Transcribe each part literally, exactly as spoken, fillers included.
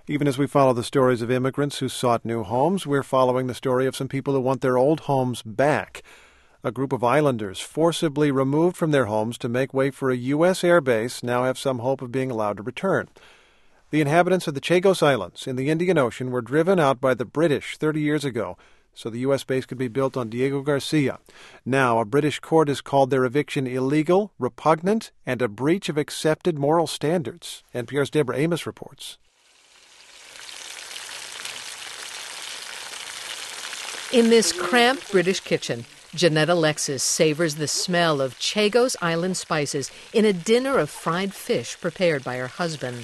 Even as we follow the stories of immigrants who sought new homes, we're following the story of some people who want their old homes back. A group of islanders forcibly removed from their homes to make way for a U S airbase now have some hope of being allowed to return. The inhabitants of the Chagos Islands in the Indian Ocean were driven out by the British thirty years ago so the U S base could be built on Diego Garcia. Now, a British court has called their eviction illegal, repugnant, and a breach of accepted moral standards. N P R's Deborah Amos reports. In this cramped British kitchen, Jeanette Alexis savors the smell of Chagos Island spices in a dinner of fried fish prepared by her husband.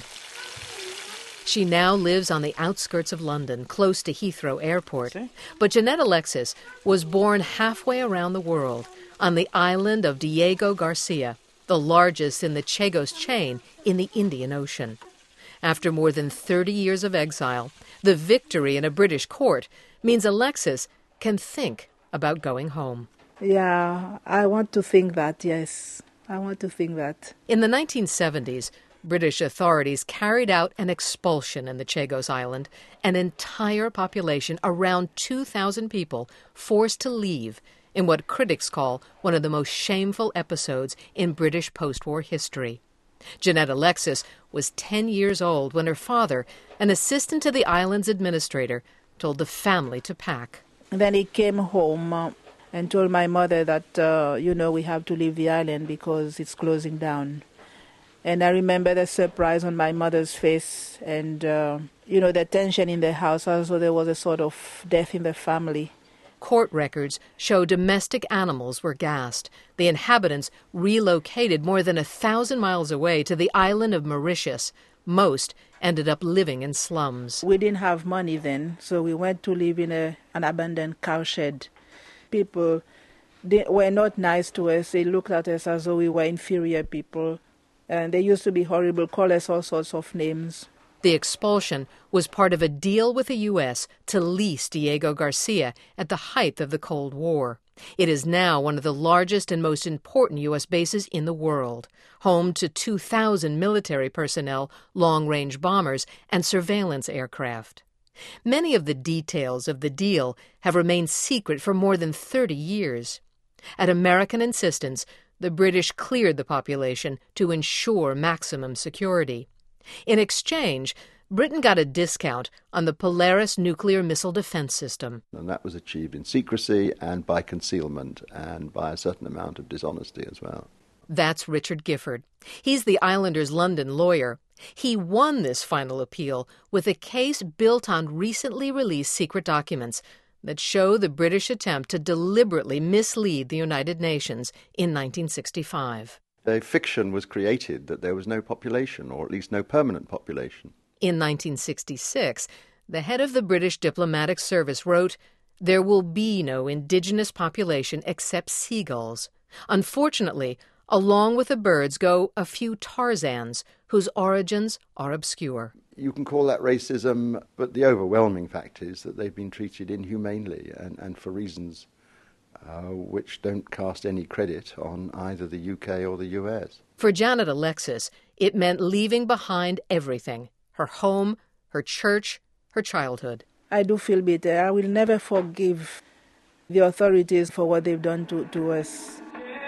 She now lives on the outskirts of London, close to Heathrow Airport. But Jeanette Alexis was born halfway around the world, on the island of Diego Garcia, the largest in the Chagos chain in the Indian Ocean. After more than thirty years of exile, the victory in a British court means Alexis can think about going home. Yeah, I want to think that, yes. I want to think that. In the nineteen seventies, British authorities carried out an expulsion in the Chagos Island, an entire population, around two thousand people, forced to leave in what critics call one of the most shameful episodes in British post-war history. Jeanette Alexis was ten years old when her father, an assistant to the island's administrator, told the family to pack. And then he came home uh, and told my mother that, uh, you know, we have to leave the island because it's closing down. And I remember the surprise on my mother's face and, uh, you know, the tension in the house, as though there was a sort of death in the family. Court records show domestic animals were gassed. The inhabitants relocated more than a thousand miles away to the island of Mauritius. Most ended up living in slums. We didn't have money then, so we went to live in a, an abandoned cowshed. People they were not nice to us. They looked at us as though we were inferior people. And they used to be horrible, call us all sorts of names. The expulsion was part of a deal with the U S to lease Diego Garcia at the height of the Cold War. It is now one of the largest and most important U S bases in the world, home to two thousand military personnel, long-range bombers, and surveillance aircraft. Many of the details of the deal have remained secret for more than thirty years. At American insistence, the British cleared the population to ensure maximum security. In exchange, Britain got a discount on the Polaris nuclear missile defense system. And that was achieved in secrecy and by concealment and by a certain amount of dishonesty as well. That's Richard Gifford. He's the Islanders' London lawyer. He won this final appeal with a case built on recently released secret documents that show the British attempt to deliberately mislead the United Nations in nineteen sixty-five. A fiction was created that there was no population, or at least no permanent population. In nineteen sixty-six, the head of the British Diplomatic Service wrote, "There will be no indigenous population except seagulls. Unfortunately, along with the birds go a few Tarzans whose origins are obscure." You can call that racism, but the overwhelming fact is that they've been treated inhumanely and, and for reasons uh, which don't cast any credit on either the U K or the U S. For Janet Alexis, it meant leaving behind everything: her home, her church, her childhood. I do feel bitter. I will never forgive the authorities for what they've done to, to us.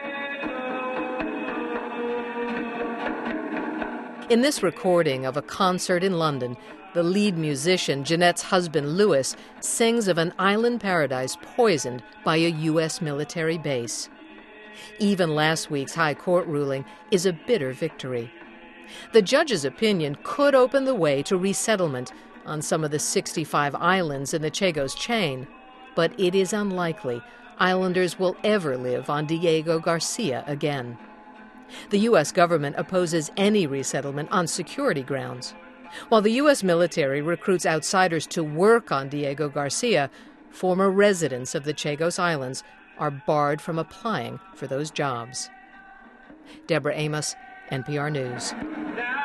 In this recording of a concert in London, the lead musician, Jeanette's husband, Louis, sings of an island paradise poisoned by a U S military base. Even last week's High Court ruling is a bitter victory. The judge's opinion could open the way to resettlement on some of the sixty-five islands in the Chagos chain, but it is unlikely islanders will ever live on Diego Garcia again. The U S government opposes any resettlement on security grounds. While the U S military recruits outsiders to work on Diego Garcia, former residents of the Chagos Islands are barred from applying for those jobs. Deborah Amos, N P R News.